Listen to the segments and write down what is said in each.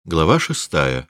Глава 6.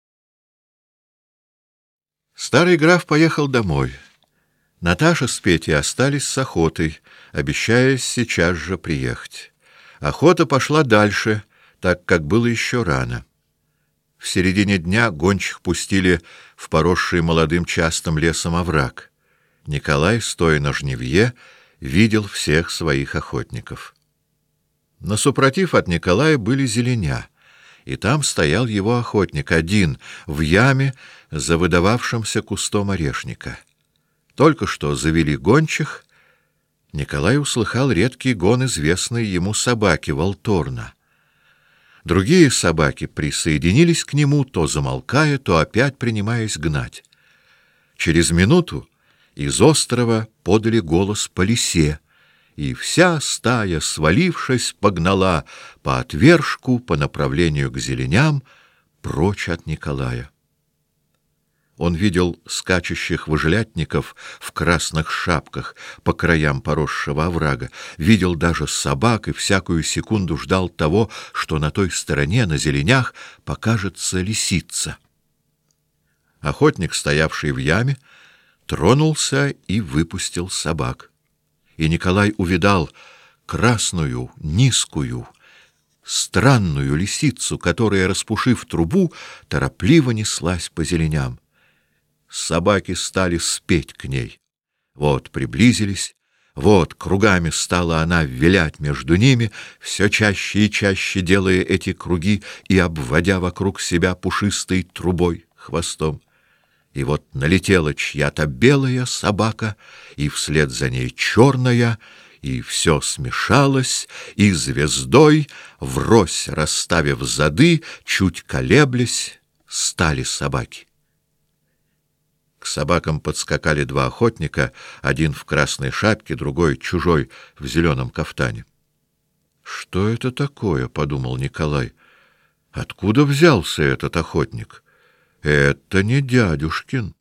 Старый граф поехал домой. Наташа с Петей остались с охотой, обещая сейчас же приехать. Охота пошла дальше, так как было еще рано. В середине дня гончих пустили в поросший молодым частым лесом овраг. Николай, стоя на жнивье, видел всех своих охотников. Насупротив от Николая были зеленя, и там стоял его охотник один в яме за выдававшимся кустом орешника. Только что завели гончих, Николай услыхал редкий гон известной ему собаки Волторна. Другие собаки присоединились к нему, то замолкая, то опять принимаясь гнать. Через минуту из острова подали голос по лисе, и вся стая, свалившись, погнала по отвержку по направлению к зеленям прочь от Николая. Он видел скачущих выжлятников в красных шапках по краям поросшего оврага, видел даже собак и всякую секунду ждал того, что на той стороне, на зеленях, покажется лисица. Охотник, стоявший в яме, тронулся и выпустил собак. И Николай увидал красную, низкую, странную лисицу, которая, распушив трубу, торопливо неслась по зеленям. Собаки стали спеть к ней. Вот приблизились, вот кругами стала она вилять между ними, все чаще и чаще делая эти круги и обводя вокруг себя пушистой трубой, хвостом. И вот налетела чья-то белая собака, и вслед за ней черная, и все смешалось, и звездой, врозь расставив зады, чуть колеблясь, стали собаки. К собакам подскакали два охотника, один в красной шапке, другой чужой в зеленом кафтане. «Что это такое?» — подумал Николай. «Откуда взялся этот охотник? Это не дядюшкин».